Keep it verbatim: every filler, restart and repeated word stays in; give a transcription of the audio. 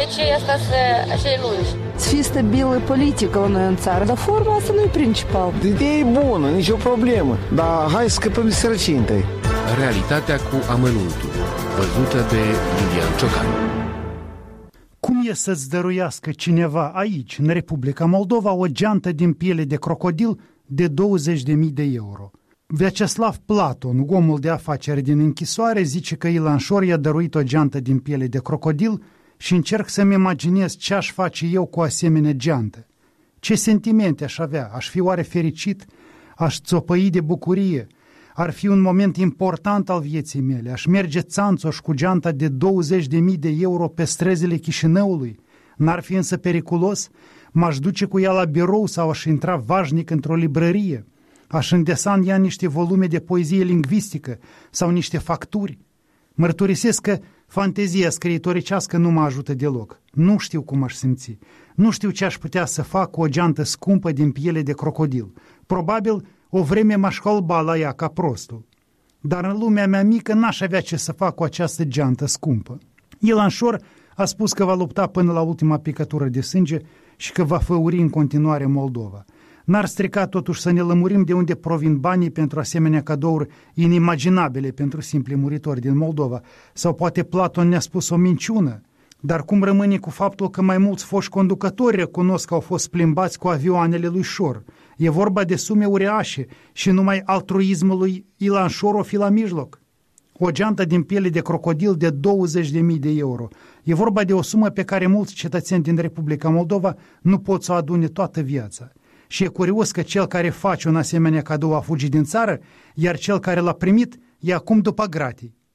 ce asta să așa e lungi. Să fie stabilă politică la noi în țară, dar forma asta nu e principal. Ideea e bună, nicio problemă, dar hai să scăpăm de sărăcie întâi. Realitatea cu amănuntul, văzută de Iulian Ciocan. Cum e să-ți dăruiască cineva aici, în Republica Moldova, o geantă din piele de crocodil de douăzeci de mii de euro? Vyacheslav Platon, omul de afaceri din închisoare, zice că Ilan Șor i-a dăruit o geantă din piele de crocodil și încerc să-mi imaginez ce aș face eu cu o asemenea geantă. Ce sentimente aș avea? Aș fi oare fericit? Aș țopăi de bucurie? Ar fi un moment important al vieții mele. Aș merge țanțoș cu geanta de douăzeci de mii de euro pe străzile Chișinăului. N-ar fi însă periculos? M-aș duce cu ea la birou sau aș intra vașnic într-o librărie? Aș îndesa în ea niște volume de poezie lingvistică sau niște facturi? Mărturisesc că fantezia scriitoricească nu mă ajută deloc. Nu știu cum aș simți. Nu știu ce aș putea să fac cu o geantă scumpă din piele de crocodil. Probabil o vreme m-aș holba la ea ca prostul. Dar în lumea mea mică n-aș avea ce să fac cu această geantă scumpă. Ilan Șor a spus că va lupta până la ultima picătură de sânge și că va făuri în continuare Moldova. N-ar strica totuși să ne lămurim de unde provin banii pentru asemenea cadouri inimaginabile pentru simpli muritori din Moldova. Sau poate Platon ne-a spus o minciună. Dar cum rămâne cu faptul că mai mulți foști conducători recunosc că au fost plimbați cu avioanele lui Șor? E vorba de sume uriașe și numai altruismul lui Ilan Șor o fi la mijloc. O geantă din piele de crocodil de douăzeci de mii de euro. E vorba de o sumă pe care mulți cetățeni din Republica Moldova nu pot să o adune toată viața. Și e curios că cel care face un asemenea cadou a fugit din țară, iar cel care l-a primit e acum după gratii.